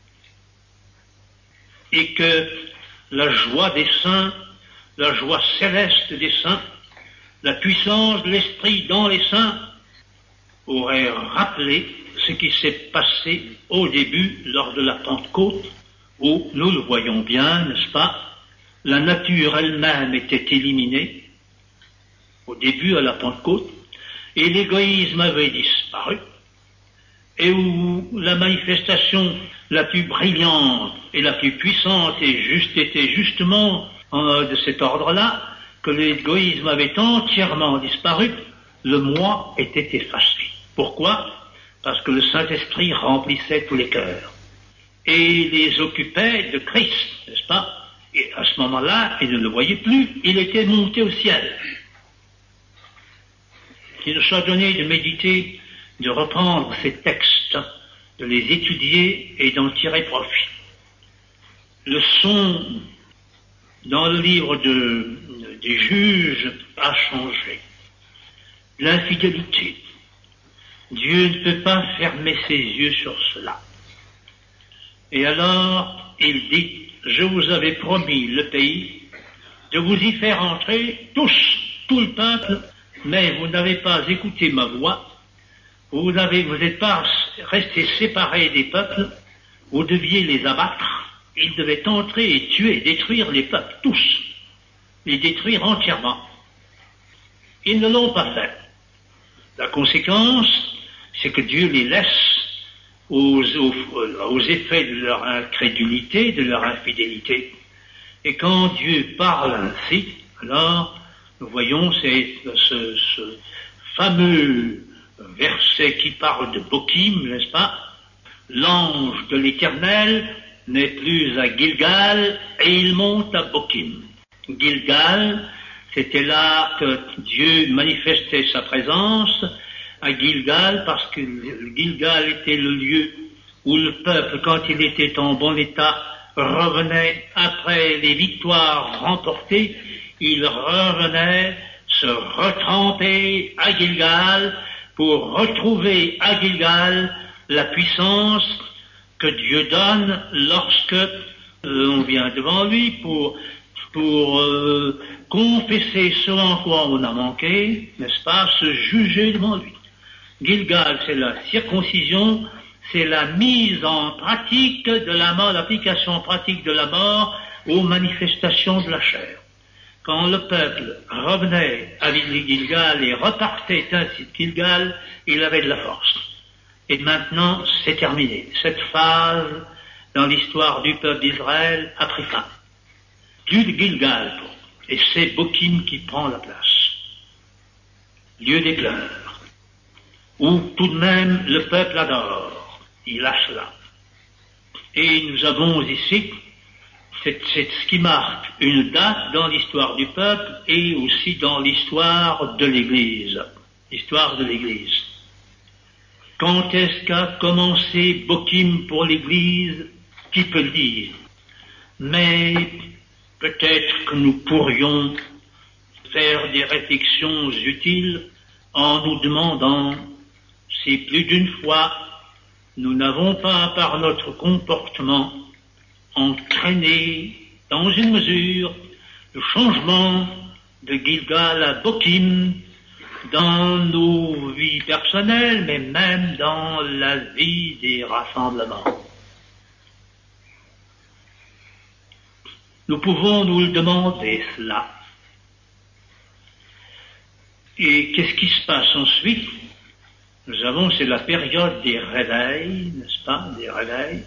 Et que la joie des saints, la joie céleste des saints, la puissance de l'Esprit dans les saints aurait rappelé ce qui s'est passé au début lors de la Pentecôte, où, nous le voyons bien, n'est-ce pas, la nature elle-même était éliminée au début à la Pentecôte, et l'égoïsme avait disparu, et où la manifestation la plus brillante et la plus puissante et juste était justement euh, de cet ordre-là, que l'égoïsme avait entièrement disparu, le moi était effacé. Pourquoi? Parce que le Saint-Esprit remplissait tous les cœurs et les occupait de Christ, n'est-ce pas? Et à ce moment-là, il ne le voyait plus, il était monté au ciel. Qu'il nous soit donné de méditer, de reprendre ces textes, de les étudier et d'en tirer profit. Le son dans le livre de, des juges a changé. L'infidélité. Dieu ne peut pas fermer ses yeux sur cela. Et alors, il dit, je vous avais promis le pays, de vous y faire entrer tous, tout le peuple, mais vous n'avez pas écouté ma voix, vous n'avez, vous n'êtes pas restés séparés des peuples, vous deviez les abattre, ils devaient entrer et tuer, détruire les peuples, tous, les détruire entièrement. Ils ne l'ont pas fait. La conséquence, c'est que Dieu les laisse aux, aux, aux effets de leur incrédulité, de leur infidélité. Et quand Dieu parle ainsi, alors, nous voyons c'est ce, ce fameux verset qui parle de Bokim, n'est-ce pas? L'ange de l'Éternel n'est plus à Gilgal et il monte à Bokim. Gilgal, c'était là que Dieu manifestait sa présence à Gilgal, parce que Gilgal était le lieu où le peuple, quand il était en bon état, revenait après les victoires remportées, il revenait se retremper à Gilgal pour retrouver à Gilgal la puissance que Dieu donne lorsque euh, on vient devant lui pour, pour euh, confesser ce en quoi on a manqué, n'est-ce pas, se juger devant lui. Gilgal, c'est la circoncision, c'est la mise en pratique de la mort, l'application pratique de la mort aux manifestations de la chair. Quand le peuple revenait à Gilgal et repartait ainsi de Gilgal, il avait de la force. Et maintenant, c'est terminé. Cette phase dans l'histoire du peuple d'Israël a pris fin. Plus de Gilgal, et c'est Bokim qui prend la place. Lieu des pleurs, où tout de même le peuple adore, il a cela. Et nous avons ici, c'est, c'est ce qui marque une date dans l'histoire du peuple et aussi dans l'histoire de l'Église. L'histoire de l'Église. Quand est-ce qu'a commencé Bokim pour l'Église? Qui peut le dire? Mais peut-être que nous pourrions faire des réflexions utiles en nous demandant si plus d'une fois nous n'avons pas, par notre comportement, entraîné dans une mesure le changement de Gilgal à Bokim dans nos vies personnelles, mais même dans la vie des rassemblements. Nous pouvons nous le demander cela. Et qu'est-ce qui se passe ensuite? Nous avons, c'est la période des réveils, n'est-ce pas, des réveils,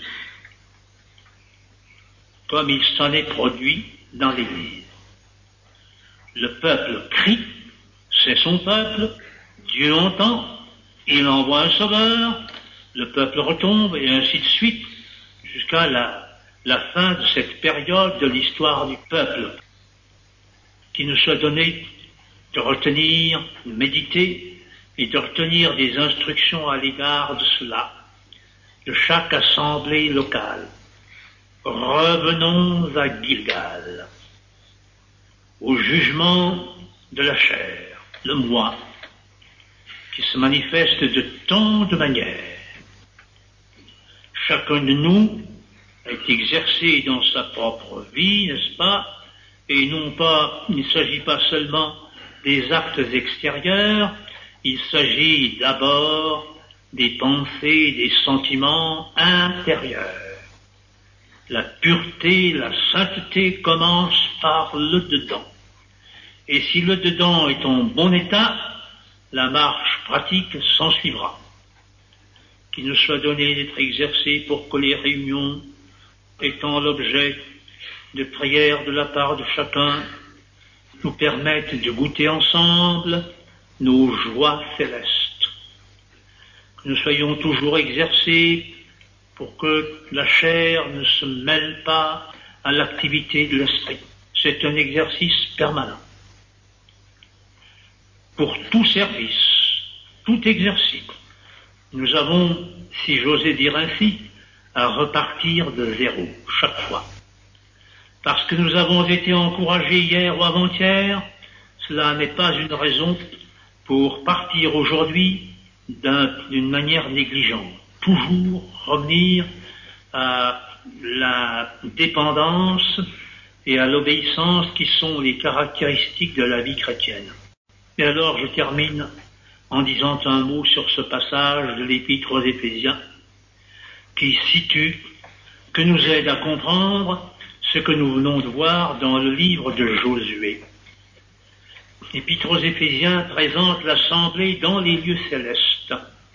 comme il s'en est produit dans l'Église. Le peuple crie, c'est son peuple, Dieu entend, il envoie un sauveur, le peuple retombe, et ainsi de suite, jusqu'à la, la fin de cette période de l'histoire du peuple. Qu'il nous soit donné de retenir, de méditer, et de retenir des instructions à l'égard de cela, de chaque assemblée locale. Revenons à Gilgal, au jugement de la chair, le moi, qui se manifeste de tant de manières. Chacun de nous est exercé dans sa propre vie, n'est-ce pas? Et non pas, il ne s'agit pas seulement des actes extérieurs, il s'agit d'abord des pensées, des sentiments intérieurs. La pureté, la sainteté commence par le dedans. Et si le dedans est en bon état, la marche pratique s'en suivra. Qu'il nous soit donné d'être exercé pour que les réunions, étant l'objet de prières de la part de chacun, nous permettent de goûter ensemble nos joies célestes. Que nous soyons toujours exercés pour que la chair ne se mêle pas à l'activité de l'esprit. C'est un exercice permanent. Pour tout service, tout exercice, nous avons, si j'osais dire ainsi, à repartir de zéro, chaque fois. Parce que nous avons été encouragés hier ou avant-hier, cela n'est pas une raison pour partir aujourd'hui d'un, d'une manière négligente. Toujours revenir à la dépendance et à l'obéissance qui sont les caractéristiques de la vie chrétienne. Et alors je termine en disant un mot sur ce passage de l'Épître aux Éphésiens qui situe, que nous aide à comprendre ce que nous venons de voir dans le livre de Josué. L'Épître aux Éphésiens présente l'assemblée dans les lieux célestes,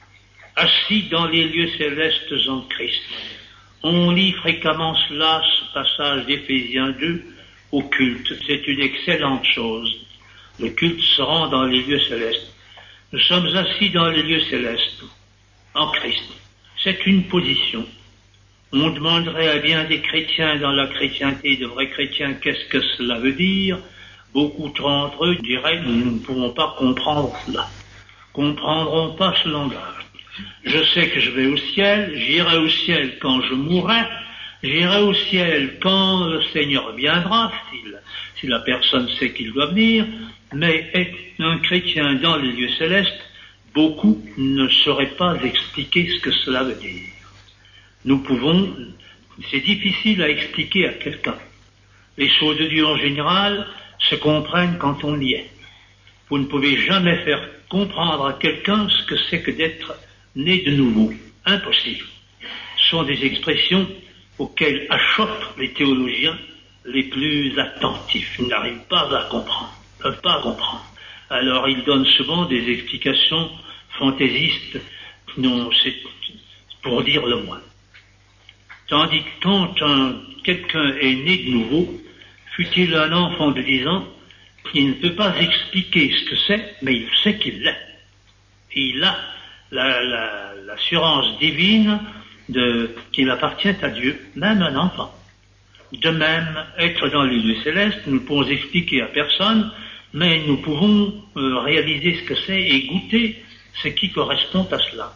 assis dans les lieux célestes en Christ. On lit fréquemment cela, ce passage d'Éphésiens deux, au culte. C'est une excellente chose. Le culte se rend dans les lieux célestes. Nous sommes assis dans les lieux célestes, en Christ. C'est une position. On demanderait à bien des chrétiens dans la chrétienté, de vrais chrétiens, qu'est-ce que cela veut dire? Beaucoup d'entre eux diraient, nous ne pouvons pas comprendre cela. Comprendront pas ce langage. Je sais que je vais au ciel, j'irai au ciel quand je mourrai, j'irai au ciel quand le Seigneur viendra, si la, si la personne sait qu'il doit venir, mais être un chrétien dans les lieux célestes, beaucoup ne sauraient pas expliquer ce que cela veut dire. Nous pouvons, c'est difficile à expliquer à quelqu'un. Les choses de Dieu en général se comprennent quand on y est. Vous ne pouvez jamais faire comprendre à quelqu'un ce que c'est que d'être né de nouveau. Impossible. Ce sont des expressions auxquelles achoppent les théologiens les plus attentifs. Ils n'arrivent pas à comprendre. Ils ne peuvent pas comprendre. Alors ils donnent souvent des explications fantaisistes. Non, c'est pour dire le moins. Tandis que quand un, quelqu'un est né de nouveau, fût-il un enfant de dix ans, il ne peut pas expliquer ce que c'est, mais il sait qu'il l'est. Et il a la, la, l'assurance divine de, qu'il appartient à Dieu, même un enfant. De même, être dans les lieux célestes, nous ne pouvons expliquer à personne, mais nous pouvons euh, réaliser ce que c'est et goûter ce qui correspond à cela.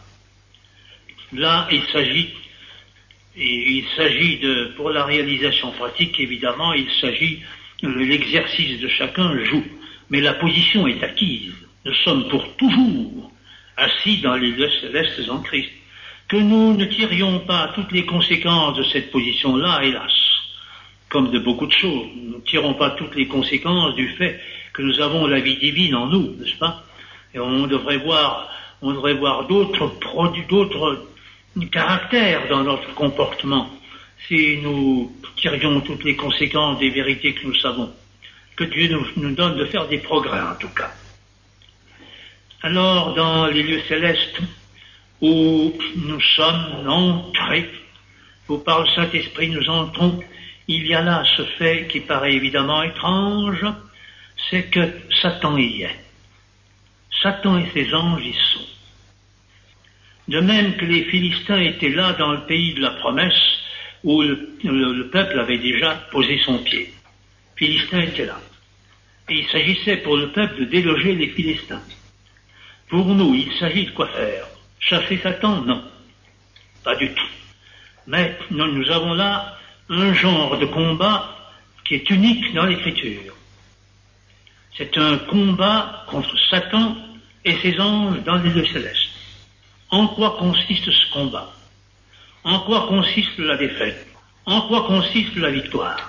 Là, il s'agit, il s'agit de, pour la réalisation pratique, évidemment, il s'agit, l'exercice de chacun joue, mais la position est acquise. Nous sommes pour toujours assis dans les lieux célestes en Christ. Que nous ne tirions pas toutes les conséquences de cette position-là, hélas, comme de beaucoup de choses. Nous ne tirons pas toutes les conséquences du fait que nous avons la vie divine en nous, n'est-ce pas? Et on devrait voir, on devrait voir d'autres produits, d'autres caractères dans notre comportement, si nous tirions toutes les conséquences des vérités que nous savons. Que Dieu nous, nous donne de faire des progrès, en tout cas. Alors, dans les lieux célestes, où nous sommes entrés, où par le Saint-Esprit nous entrons, il y a là ce fait qui paraît évidemment étrange, c'est que Satan y est. Satan et ses anges y sont. De même que les Philistins étaient là dans le pays de la promesse, où le, le, le peuple avait déjà posé son pied. Les Philistins étaient là. Et il s'agissait pour le peuple de déloger les Philistins. Pour nous, il s'agit de quoi faire? Chasser Satan? Non. Pas du tout. Mais nous, nous avons là un genre de combat qui est unique dans l'Écriture. C'est un combat contre Satan et ses anges dans les lieux célestes. En quoi consiste ce combat? En quoi consiste la défaite? En quoi consiste la victoire?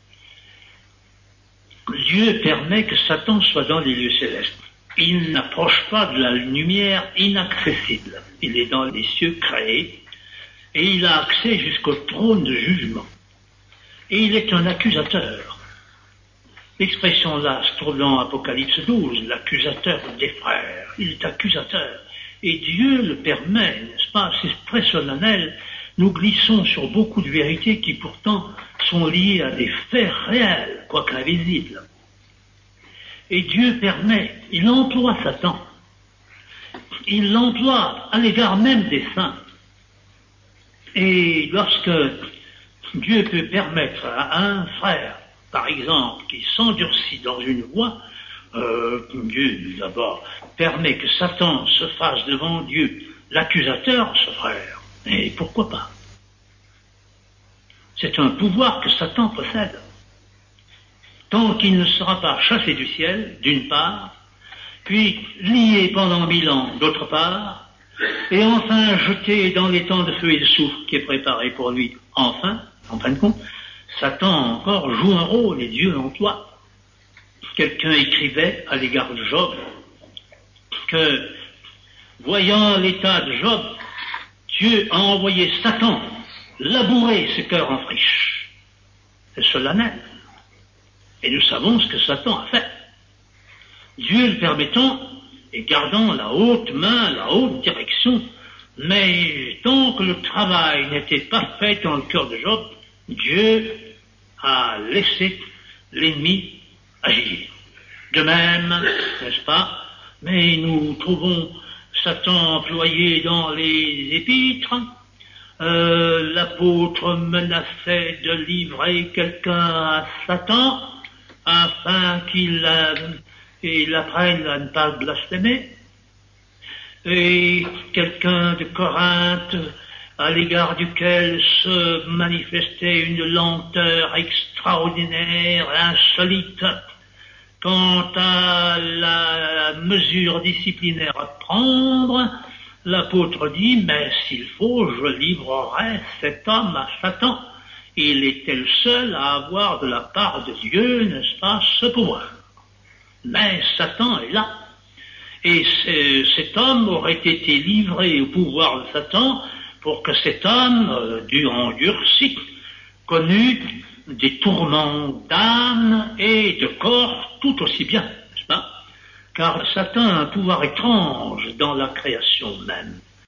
Dieu permet que Satan soit dans les lieux célestes. Il n'approche pas de la lumière inaccessible. Il est dans les cieux créés et il a accès jusqu'au trône de jugement. Et il est un accusateur. L'expression là se trouve dans Apocalypse douze, l'accusateur des frères. Il est accusateur. Et Dieu le permet, n'est-ce pas? C'est très solennel. Nous glissons sur beaucoup de vérités qui pourtant sont liées à des faits réels, quoique invisibles. Et Dieu permet, il emploie Satan. Il l'emploie à l'égard même des saints. Et lorsque Dieu peut permettre à un frère, par exemple, qui s'endurcit dans une voie, euh, Dieu d'abord permet que Satan se fasse devant Dieu l'accusateur, ce frère. Et pourquoi pas? C'est un pouvoir que Satan possède. Tant qu'il ne sera pas chassé du ciel, d'une part, puis lié pendant mille ans, d'autre part, et enfin jeté dans les temps de feu et de soufre qui est préparé pour lui. Enfin, en fin de compte, Satan encore joue un rôle et Dieu l'emploie. Quelqu'un écrivait à l'égard de Job que, voyant l'état de Job, Dieu a envoyé Satan labourer ce cœur en friche. C'est solennel. Et nous savons ce que Satan a fait. Dieu le permettant et gardant la haute main, la haute direction, mais tant que le travail n'était pas fait dans le cœur de Job, Dieu a laissé l'ennemi agir. De même, n'est-ce pas? Mais nous trouvons Satan employé dans les épîtres. Euh, l'apôtre menaçait de livrer quelqu'un à Satan afin qu'il euh, il apprenne à ne pas blasphémer. Et quelqu'un de Corinthe à l'égard duquel se manifestait une lenteur extraordinaire, insolite, quant à la mesure disciplinaire à prendre, l'apôtre dit, mais s'il faut, je livrerai cet homme à Satan. Il était le seul à avoir de la part de Dieu, n'est-ce pas, ce pouvoir. Mais Satan est là. Et cet homme aurait été livré au pouvoir de Satan pour que cet homme, euh, endurci, connût des tourments d'âme et de corps tout aussi bien, n'est-ce pas? Car Satan a un pouvoir étrange dans la création même.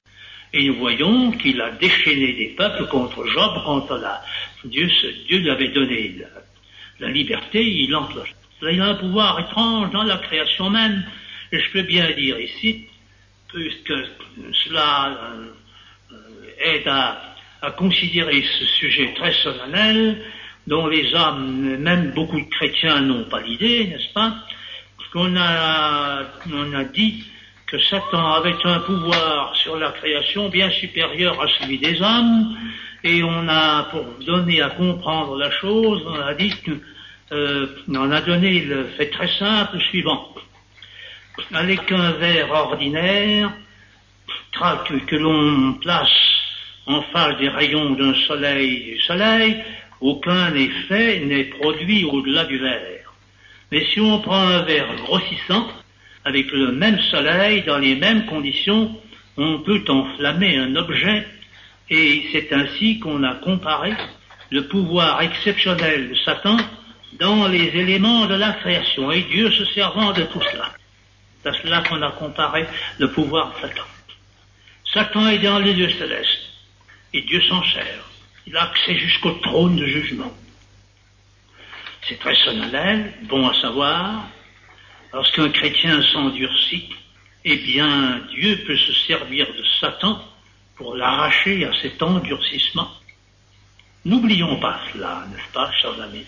Et nous voyons qu'il a déchaîné des peuples contre Job, contre la... Dieu, Dieu lui avait donné la, la liberté, il entre. Il a un pouvoir étrange dans la création même. Et je peux bien dire ici, puisque cela euh, aide à, à considérer ce sujet très solennel, dont les hommes, même beaucoup de chrétiens n'ont pas l'idée, n'est-ce pas? Qu'on a, on a dit que Satan avait un pouvoir sur la création bien supérieur à celui des hommes, et on a, pour donner à comprendre la chose, on a dit que, euh, on a donné le fait très simple suivant. Avec un verre ordinaire, que, que l'on place en face des rayons d'un soleil du soleil, aucun effet n'est produit au-delà du verre. Mais si on prend un verre grossissant, avec le même soleil, dans les mêmes conditions, on peut enflammer un objet, et c'est ainsi qu'on a comparé le pouvoir exceptionnel de Satan dans les éléments de la création, et Dieu se servant de tout cela. C'est à cela qu'on a comparé le pouvoir de Satan. Satan est dans les lieux célestes, et Dieu s'en sert. Il a accès jusqu'au trône de jugement. C'est très solennel, bon à savoir. Lorsqu'un chrétien s'endurcit, eh bien, Dieu peut se servir de Satan pour l'arracher à cet endurcissement. N'oublions pas cela, n'est-ce pas, chers amis?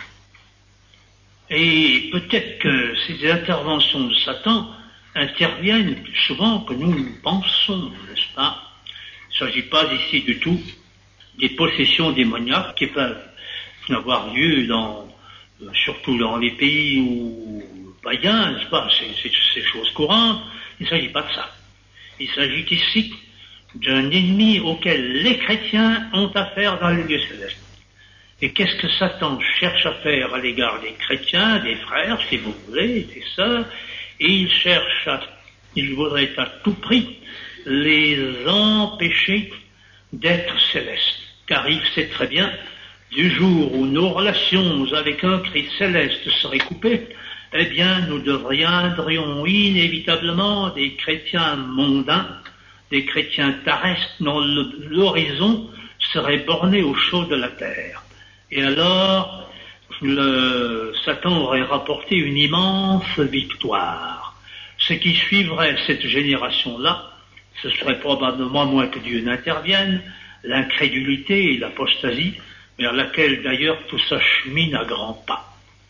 Et peut-être que ces interventions de Satan interviennent plus souvent que nous nous pensons, n'est-ce pas? Il ne s'agit pas ici du tout des possessions démoniaques qui peuvent avoir lieu dans, surtout dans les pays où païens, n'est-ce pas, c'est, c'est choses courantes. Il ne s'agit pas de ça. Il s'agit ici d'un ennemi auquel les chrétiens ont affaire dans les lieux célestes. Et qu'est-ce que Satan cherche à faire à l'égard des chrétiens, des frères, si vous voulez, des sœurs? Et il cherche à, il voudrait à tout prix les empêcher d'être célestes. Car il sait très bien, du jour où nos relations avec un Christ céleste seraient coupées, eh bien, nous deviendrions inévitablement des chrétiens mondains, des chrétiens terrestres dont l'horizon serait borné au chaud de la terre. Et alors, le Satan aurait rapporté une immense victoire. Ce qui suivrait cette génération-là, ce serait probablement, moins que Dieu n'intervienne, l'incrédulité et l'apostasie, vers laquelle d'ailleurs tout s'achemine à grands pas.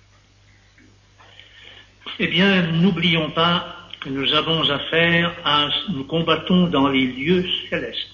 Eh bien, n'oublions pas que nous avons affaire à, nous combattons dans les lieux célestes.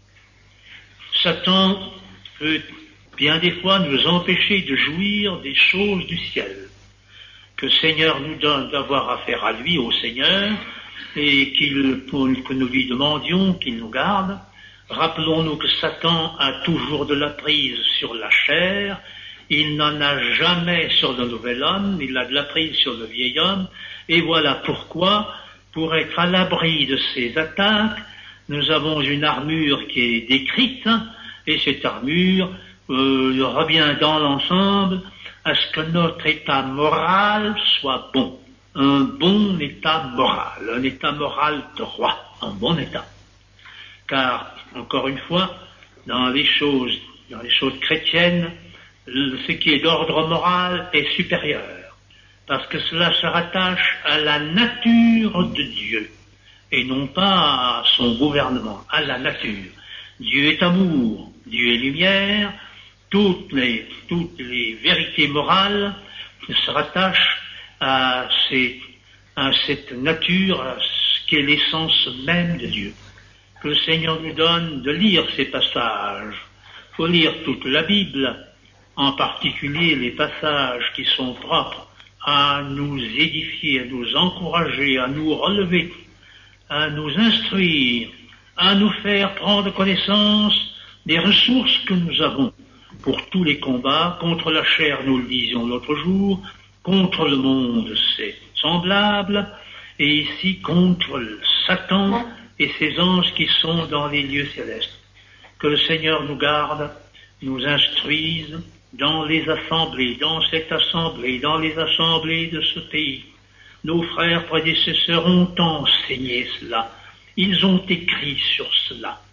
Satan peut bien des fois nous empêcher de jouir des choses du ciel, que le Seigneur nous donne d'avoir affaire à lui, au Seigneur, et qu'il, que nous lui demandions qu'il nous garde. Rappelons-nous que Satan a toujours de la prise sur la chair, il n'en a jamais sur le nouvel homme, il a de la prise sur le vieil homme, et voilà pourquoi, pour être à l'abri de ces attaques, nous avons une armure qui est décrite, et cette armure euh, revient dans l'ensemble à ce que notre état moral soit bon, un bon état moral, un état moral droit, un bon état. Car, encore une fois, dans les choses, dans les choses chrétiennes, ce qui est d'ordre moral est supérieur, parce que cela se rattache à la nature de Dieu, et non pas à son gouvernement, à la nature. Dieu est amour, Dieu est lumière, toutes les, toutes les vérités morales se rattachent à, ces, à cette nature, à ce qui est l'essence même de Dieu. Que le Seigneur nous donne de lire ces passages. Il faut lire toute la Bible, en particulier les passages qui sont propres à nous édifier, à nous encourager, à nous relever, à nous instruire, à nous faire prendre connaissance des ressources que nous avons pour tous les combats, contre la chair, nous le disions l'autre jour, contre le monde, c'est semblable, et ici contre le Satan et ses anges qui sont dans les lieux célestes. Que le Seigneur nous garde, nous instruise dans les assemblées, dans cette assemblée, dans les assemblées de ce pays. Nos frères prédécesseurs ont enseigné cela. Ils ont écrit sur cela.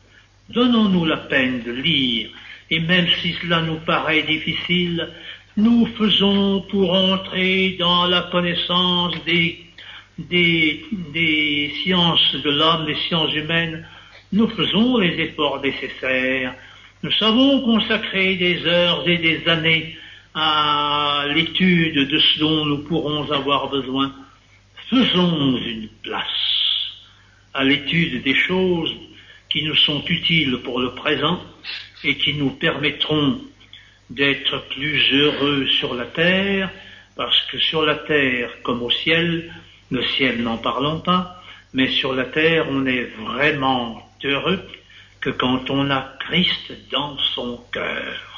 Donnons-nous la peine de lire, et même si cela nous paraît difficile, nous faisons pour entrer dans la connaissance des, des, des sciences de l'homme, des sciences humaines, nous faisons les efforts nécessaires. Nous savons consacrer des heures et des années à l'étude de ce dont nous pourrons avoir besoin. Faisons une place à l'étude des choses qui nous sont utiles pour le présent et qui nous permettront d'être plus heureux sur la terre, parce que sur la terre, comme au ciel, le ciel n'en parlons pas, mais sur la terre, on est vraiment heureux que quand on a Christ dans son cœur.